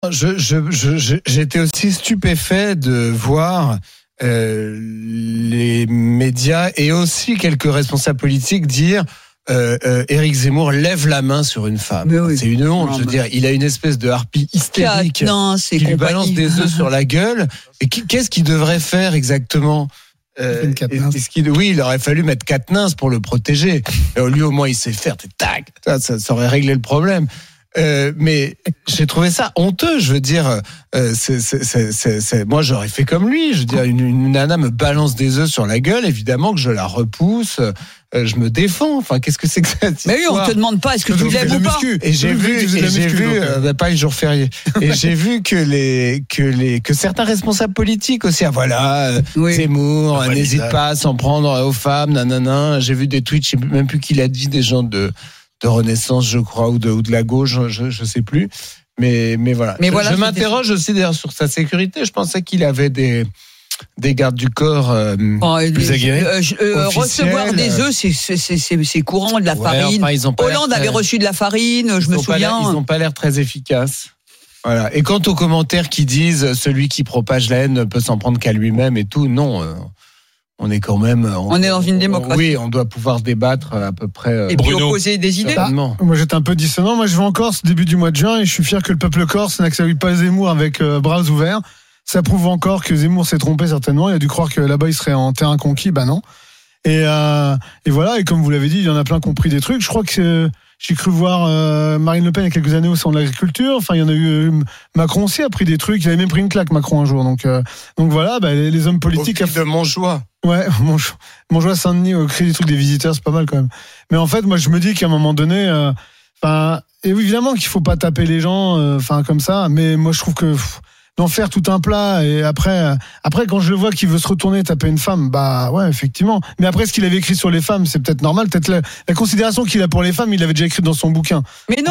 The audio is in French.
J'étais aussi stupéfait de voir les médias et aussi quelques responsables politiques dire Éric Zemmour lève la main sur une femme. Oui. C'est une honte, je veux dire. Il a une espèce de harpie hystérique qui lui balance des œufs sur la gueule. Et qu'est-ce qu'il devrait faire exactement? Oui, il aurait fallu mettre Quatennens pour le protéger. Et lui, au moins, il sait faire. Tac, ça aurait réglé le problème. Mais j'ai trouvé ça honteux. Je veux dire, moi j'aurais fait comme lui. Je veux dire, une nana me balance des œufs sur la gueule, évidemment que je la repousse. Je me défends. Enfin, qu'est-ce que c'est que cette histoire? Mais oui, on te demande pas est-ce que tu lèves ou pas. Et j'ai vu, pas les jours fériés. Et j'ai vu que certains responsables politiques aussi. Zemmour, n'hésite pas à s'en prendre aux femmes, nanana. J'ai vu des tweets, je sais même plus qui l'a dit, des gens de Renaissance, je crois, ou de la gauche, je sais plus. Mais voilà. Je m'interroge aussi d'ailleurs sur sa sécurité. Je pensais qu'il avait des gardes du corps plus aguerris. Recevoir des œufs, c'est courant, de la farine. Hollande avait reçu de la farine, je me souviens. Ils n'ont pas l'air très efficaces. Voilà. Et quant aux commentaires qui disent celui qui propage la haine ne peut s'en prendre qu'à lui-même et tout, non. On est quand même. On est dans une démocratie. Oui, on doit pouvoir débattre à peu près. Et puis opposer des idées. Moi, j'étais un peu dissonant. Moi, je vais en Corse début du mois de juin et je suis fier que le peuple corse n'accueille pas Zemmour avec bras ouverts. Ça prouve encore que Zemmour s'est trompé certainement. Il a dû croire que là-bas il serait en terrain conquis. Bah non. Et voilà. Et comme vous l'avez dit, il y en a plein qui ont pris des trucs. Je crois que j'ai cru voir Marine Le Pen il y a quelques années au salon de l'agriculture. Enfin, il y en a eu. Macron aussi a pris des trucs. Il avait même pris une claque, Macron, un jour. Donc voilà. Les hommes politiques. Au fil de Montjoie. Ouais, Montjoie Saint-Denis au cri des trucs des visiteurs, c'est pas mal quand même. Mais en fait, moi, je me dis qu'à un moment donné, évidemment qu'il faut pas taper les gens, comme ça. Mais moi, je trouve que d'en faire tout un plat et après, quand je le vois qu'il veut se retourner taper une femme, bah ouais, effectivement. Mais après, ce qu'il avait écrit sur les femmes, c'est peut-être normal. Peut-être la considération qu'il a pour les femmes, il l'avait déjà écrit dans son bouquin. Mais non.